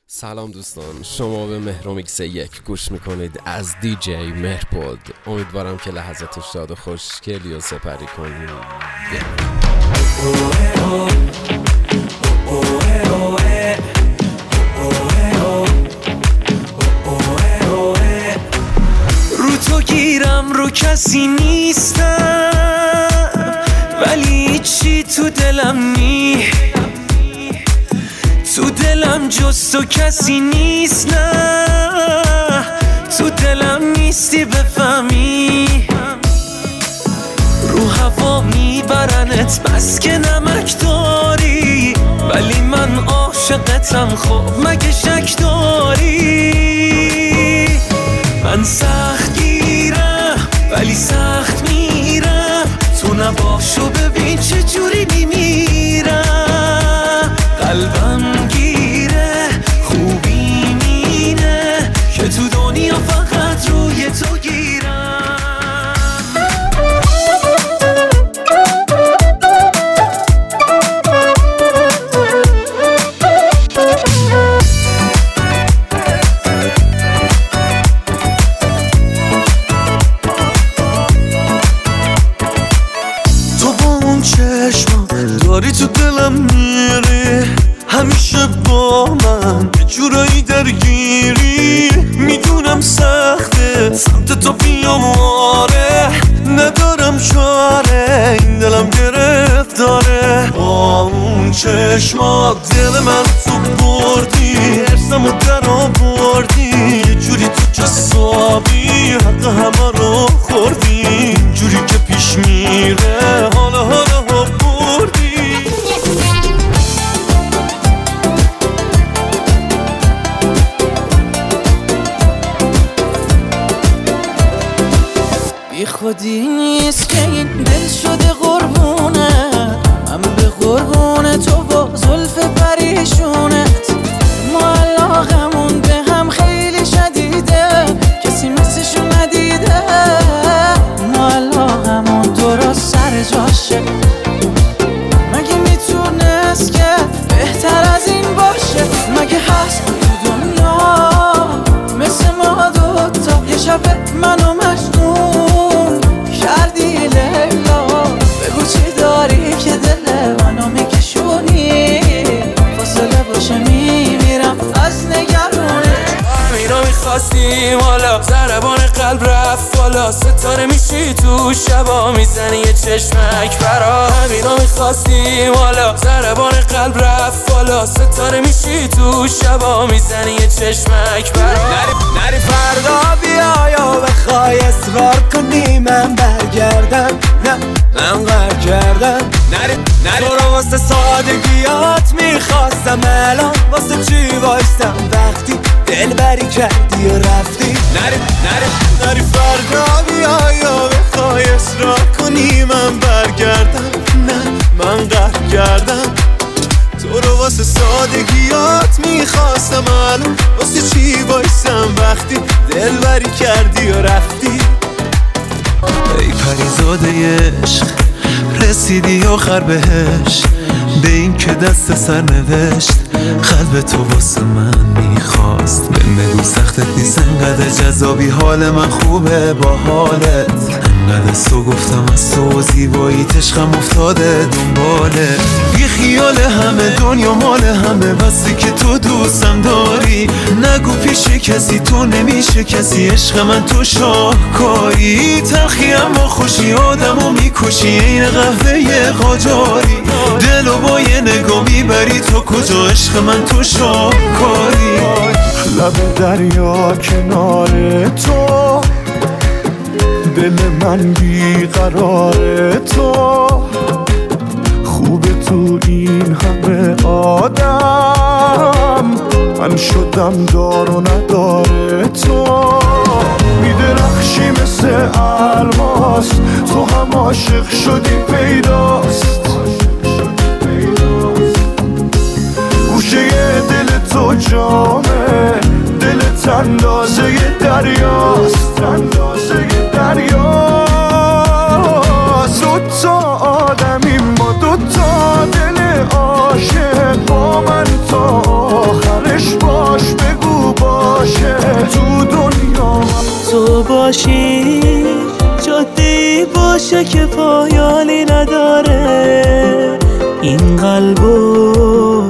سلام دوستان، شما به مهرومیکس 1 گوش میکنید از دیجی مهرپود. امیدوارم که لحظات شاد و خوشگلی و سپری کنید. رو تو گیرم رو کسی نیستم، ولی چی تو دلم تو دلم جز تو کسی نیست. نه تو دلم نیستی بفهمی، رو هوا میبرنت بس که نمک داری، ولی من عاشقتم. خب مگه شک داری؟ من سخت گیرم ولی سخت میرم، تو نباشو ببین چه جوری میمیرم. قلبم گیره خوبی مینه که تو دنیا فقط روی تو گیرم. تو با اون چشم داری تو دلم میری، همیشه با من یه جورایی درگیری. میدونم سخته سمت تو بیام، آره ندارم چاره، این دلم گرفتاره. با اون چشمات دل من تو بردی، ارسمو در آوردی، یه جوری تو جسابی حق همه رو خوردی. اینجوری که پیش میره حالا بردی. بی خودی نیست که این دل شده قربونه، من به قربونه تو با زلف پریشونت. ما علاقمون به هم خیلی شدیده، کسی مثلشو ندیده. ما علاقمون درست سر جاشه، مگه میتونست که بهتر از این باشه؟ مگه هست تو دنیا مثل ما دوتا؟ یه شب منو مجنون کردی لیلا، بگو چی داری که دل منو میکشونی؟ فاصله باشه میمیرم از نگرونه. همینو میخواستیم حالا، ضربان قلب رفت بالا، ستاره میشی تو شبا، میزنی یه چشمک برا. همینو میخواستیم حالا، ضربان قلب رفت بالا، ستاره میشی تو شبا، میزنی یه چشمک برا. نری فردا بیا یا بخوای اصرار کنی من برگردم، نه من قهر کردم. نری تو رو واسه سادگیات میخواستم، الان واسه چی وایستم وقتی دل بری کردی و رفتی؟ نری فردا بیا یا بخوای اصرار کنی من برگردم، نه من قهر کردم. تو رو واسه سادگیات میخواستم، الان واسه چی وایستم وقتی دل بری کردی و رفتی؟ ای پریزاده عشق رسیدی آخر بهش، به این که دست سر نوشت قلب تو واسه من میخواست. بگو سختت نیست انقدر جذابی، حال من خوبه با حالت، انقدر از تو گفتم از تو زیبایی عشقم افتاده دنباله. بی خیال همه دنیا مال همه، بسی که تو دوستم داری، نگو پیش کسی تو نمیشه کسی. عشق من تو شاهکاری، تلخی اما خوشی آدمو میکشی، این قهوه قاجاری. دلو با یه نگاه میبری تو کجا، عشق من تو شاهکاری. لب دریا کنار تو، دل من بیقرار تو، خوبه تو این همه آدم، من شدم دار و نداره تو. میدرخشی مثل الماس، تو هم عاشق شدی پیداست، گوشه دل تو جامه، دلت اندازه دریاست، اندازه دریاست. دوتا آدمی ما، دوتا دل عاشق، با من تا آخرش باش. باشی جاده‌ای باشه که پایانی نداره، این قلبو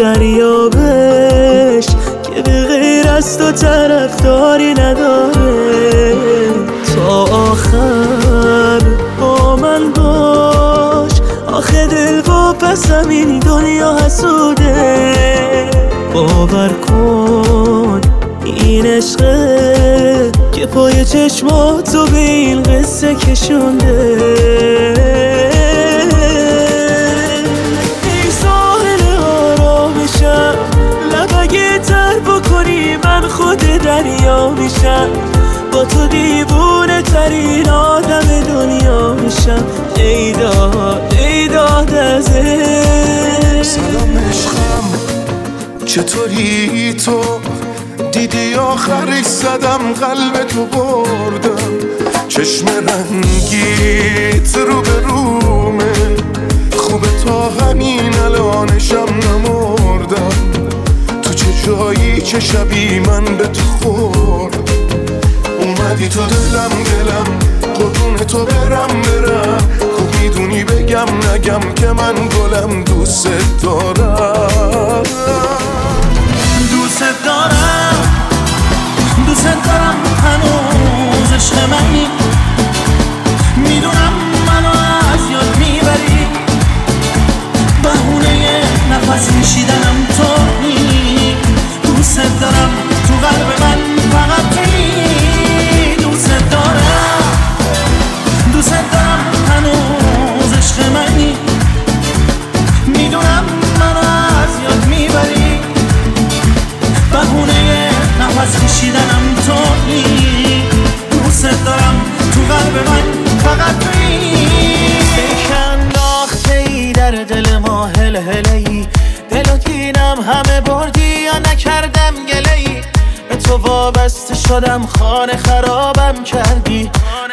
دریابش که به غیر از تو طرفداری نداره. تا آخر با من باش، آخه دل واپسم این دنیا حسوده. باور کن این عشقه که پای چشماتو به این قصه کشونده. ای ساحل آرامشم، لب اگه تر بکنی من خود دریا میشم، با تو دیوونه ترین آدم دنیا میشم. ای داد از سلام عشقم، چطوری تو؟ دیدی آخرش زدم قلب تو بردم، چشم رنگیت رو به رومه، خوبه تا همین الانشم نمردم. تو چه جایی چه شبی من به تو خوردم، اومدی تو دلم قربون تو برم. خوب میدونی بگم نگم که من گلم دوست دارم. دوست دارم هنوز عشق منی، میدونم منو از یاد میبری، بهونه نفس کشیدنم تویی. دوست دارم تو قلب من فقط تویی. دوست دارم هنوز عشق منی، میدونم منو از یاد میبری، بهونه نفس کشیدنم تویی. دوست دارم تو قلب من فقط تویی. انداخته ای در دل ما هلهله‌ای، دلو گیرم همه بردی یا نکردم گله‌ای، به تو وابسته شدم خانه خرابم کردی.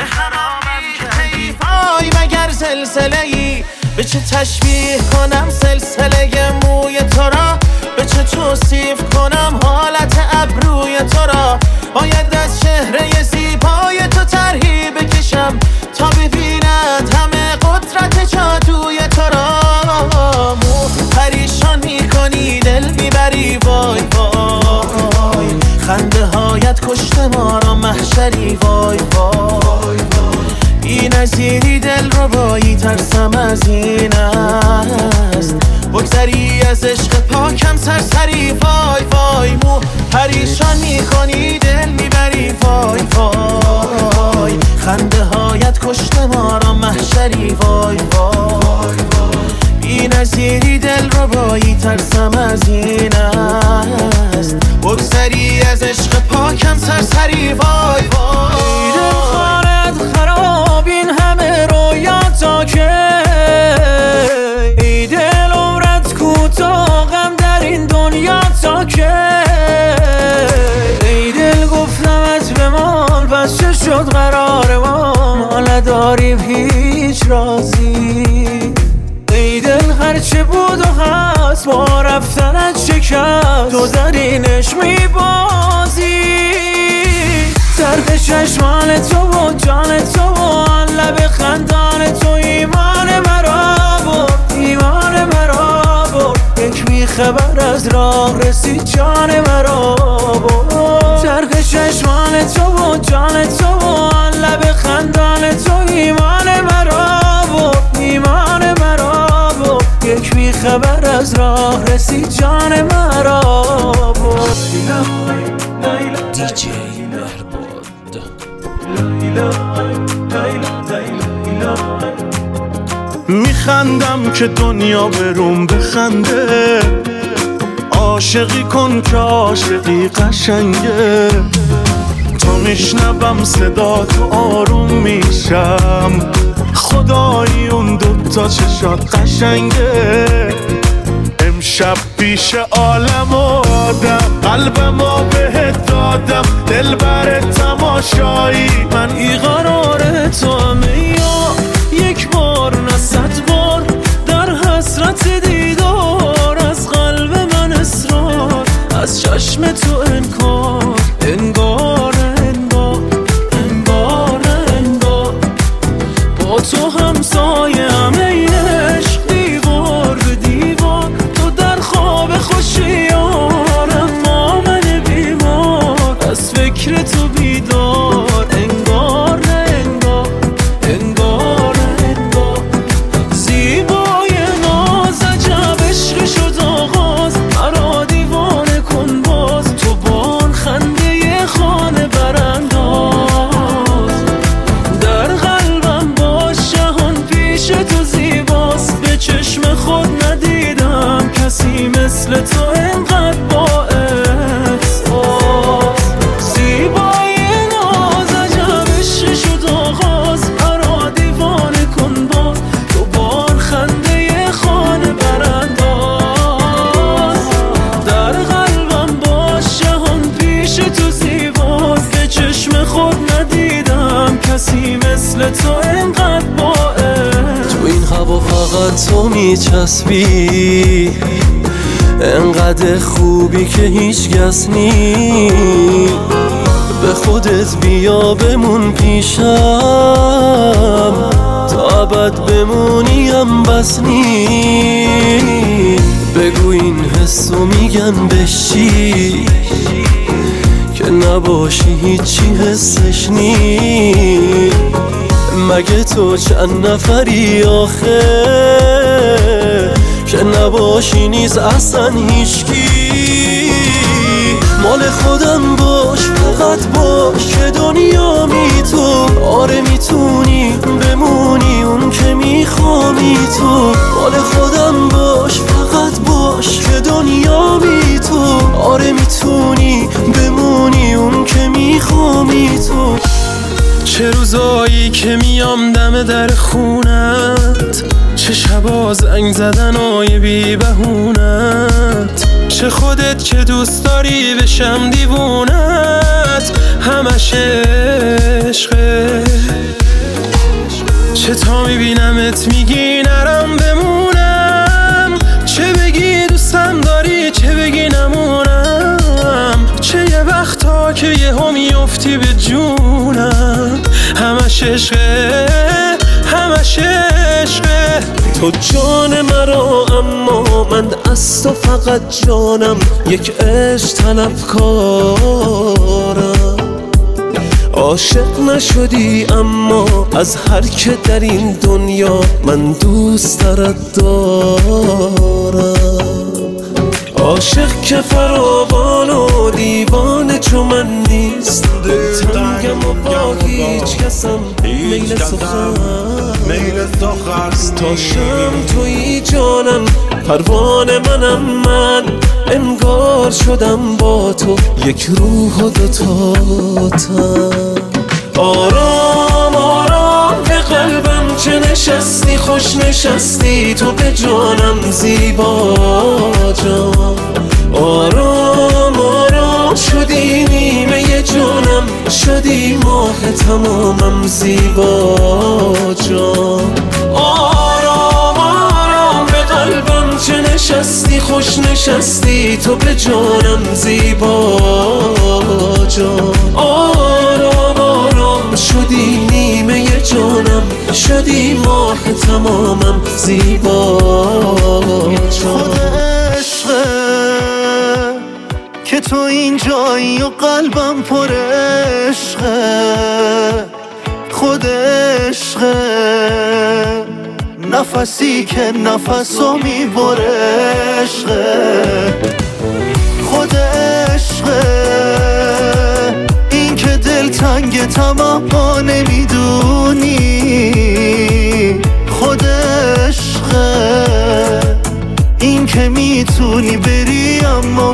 وای مگر زلزله‌ای، به چه تشبیه کنم سلسله موی تو را، به چه توصیف کنم حالت ابروی تو را. باید از چهره زیبای تو طرحی بکشم تا ببیند همه قدرت جادوی تو را. پریشان میکنی دل میبری وای وای، خنده هایت کشته ما را محشری وای وای. این نظیری دل رو بایی ترسم از این است، بگذری از عشق پاکم سرسری وای وای. پریشان میکنی دل میبری وای وای، خنده هایت کشته ما را محشری وای وای. این نظیری دل رو بایی ترسم از این است، بگذری از عشق پاکم سرسری وای وای. دلخانت خراب این همه رویاتا که، ای دل عمرت کوتاه غم در این دنیا تا که، ای دل گفتمت بمان پس چه شد قرار ما نداریم هیچ رازی. ای دل هرچه بود و هست با رفتنت شکست، تو در اینش میبازی. طرف چشمان تو و جان تو و آن لب خندان تو ایمان مرا برد، ایمان مرا برد. یک بیخبر از راه رسید جان مرا برد. طرف چشمان تو و جان تو و آن لب خندان تو ایمان مرا برد، ایمان مرا برد. یک بیخبر از راه رسید جان مرا برد. دیجی مهرباد. میخندم که دنیا بروم بخنده، عاشقی کن که عاشقی قشنگه. تا میشنوم صدا تو آروم میشم، خدایی اون دوتا چشات قشنگه. امشب پیش عالم و آدم قلبمو بهت دادم، دل بر تماشایی من ای قرار تو همه یا یک بار نه 100 بار در حسرت دیدار. از قلب من اصرار، از چشم تو انکار، انگار انگار انگار من تو میچسبی، انقدر خوبی که هیچ کس نی. به خودت بیا بمون پیشم، تا ابد بمونیم بس نی. بگو این حسو میگن بشی، که نباشی هیچی حسش نی. مگه تو چند نفری آخه، که نباشی نیست اصلا هیچکی. مال خودم باش، فقط باش که دنیا می تو. آره میتونی بمونی اون که میخوامی تو. مال خودم باش، فقط باش که دنیا می تو. آره میتونی بمونی اون که میخوامی تو. چه روزایی که میام دم در خونت، چه شبا زنگ زدنای بی بهونت. چه خودت که دوست داری بشم دیوونت، همش عشقه. چه تا میبینمت میگی نرم بمونم، چه بگی دوستم داری چه بگی نمونم. چه یه وقتا که یهو میافتی به جونم، همش عشقه همش عشقه. تو جان مرا اما من از تو فقط جانم، یک عشق طلبکارم. عاشق نشدی اما از هر که در این دنیا من دوست دارم. عاشق که فراوان و دیوانه چو من نیست، تنگم و با هیچ کسم میل سخن. تا شم توی جانم، پروانه منم من. انگار شدم با تو یک روح و دوتا تن. آرام آرام به قلبم چه نشستی، خوش نشستی تو به جانم زیبا جان. آرام آرام شدی نیمه جانم، شدی ماه تمامم زیبا جان. آرام آرام به قلبم چه نشستی، خوش نشستی تو به جانم زیبا جان. آرام آرام شدی نیمه جانم، شدی ماه تمامم زیبا جان. خود عشقه که تو این جایی و قلبم پر عشقه. خود عشقه نفسی که نفسو میبره عشقه. خود عشقه این که دل تنگ تمام نمیدونی. خود عشقه این که میتونی بری اما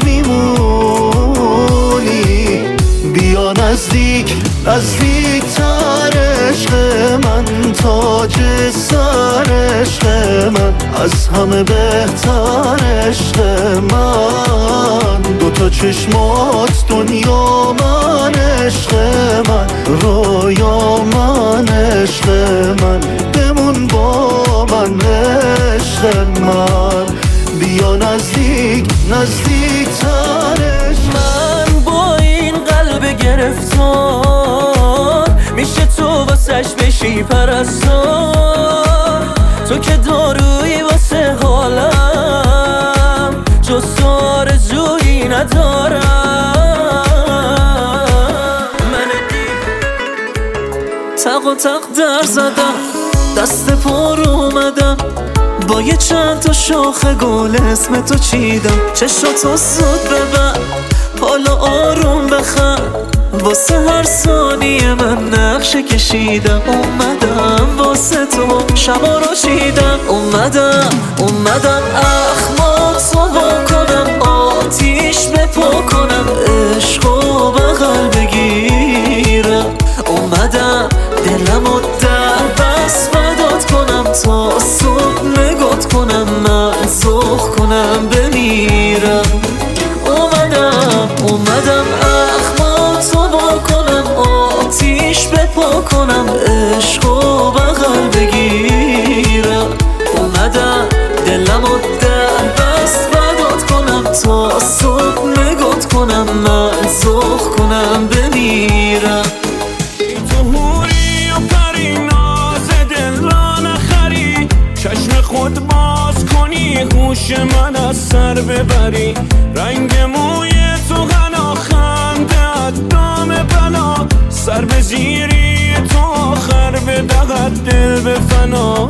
میمونی. بیا نزدیک نزدیک تر عشق من، تاج سر عشق من، از همه بهتر عشق من. دوتا چشمات دنیا من، عشق من رویا من، عشق من بمون با من عشق من. بیا نزدیک نزدیک ترش. من با این قلب گرفتار میشه تو واسش بشی پرستار. تو که دارویی واسه حالم، جز تو آرزویی ندارم. من تق و تق در زدم، دست پر اومدم، با یه چند تا شاخه گل اسم تو چیدم. چشاتو زود ببر، حالا آروم بخند، واسه هر ثانیه من نقشه کشیدم. اومدم واسه تو شبا رو چیدم. اومدم اخماتو وا کنم، آتیش بپا کنم، عشقو بغل بگیرم. اومدم دلمو در بس فدات کنم، تا صبح نگات کنم، من سخ کنم بمیرم. اومدم اخماتو وا کنم، آتیش بپا کنم، عشقو بغل بگیرم. اومدم از سر ببری، رنگ موی تو غنا خنده دام بلا، سر به زیری تو آخر به دقت دل به فنا.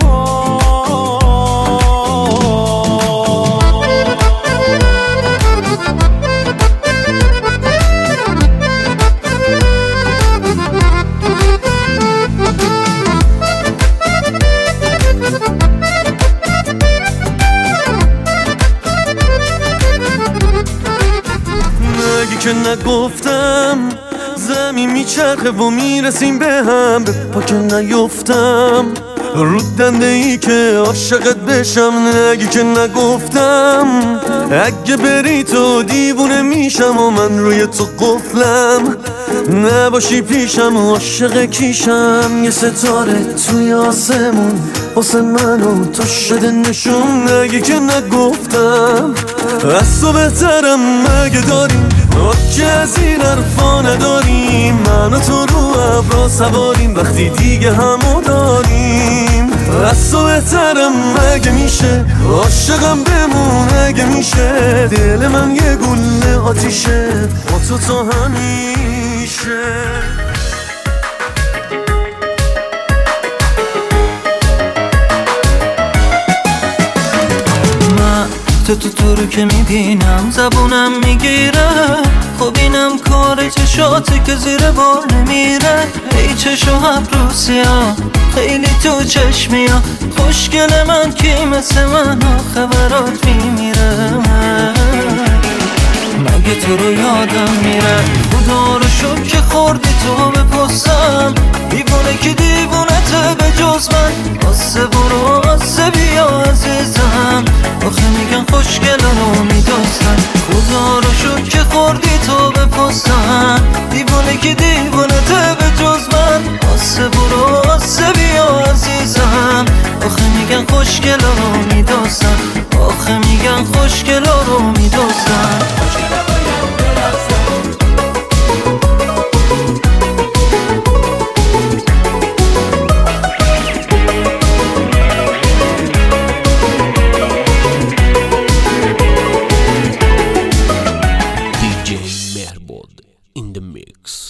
که نگفتم زمین میچرخه و میرسیم به هم، به پا که نیفتم رو دنده ای که عاشقت بشم. نگی که نگفتم اگه بری تو دیوونه میشم و من روی تو قفلم، نباشی پیشم عاشق کیشم. یه ستاره توی آسمون واسه من و تو شده نشون. نگی که نگفتم از تو بهترم مگه داریم که از این حرفا نداریم. من و تو رو ابرا سواریم وقتی دیگه همو داریم. از تو بهترم مگه میشه عاشقم بمون اگه میشه. دل من یه گله آتیشه با تو تا همیشه. تو رو که میبینم زبونم میگیره، خب اینم کار چشاته که زیر بار نمیره. ای چشو ابروسیا خیلی تو چشمیا، خوشگل من کی مثل من آخه برات میمیره. مگه تو رو یادم میره خدا رو شکر که خوردی تو بپسم. دیوونه که دیوونته به جز من، آسه برو آسه بیا عزیزم. آخه میگن خوشگل رو میدوستن، خدا رو شکر که خوردی تو بپسم. دیوونه که دیوونته به جز من، آسه برو آسه بیا عزیزم. آخه میگن خوشگل رو میدوستن، آخه میگن خوشگل رو میدوستن. DJ Merbod in the mix.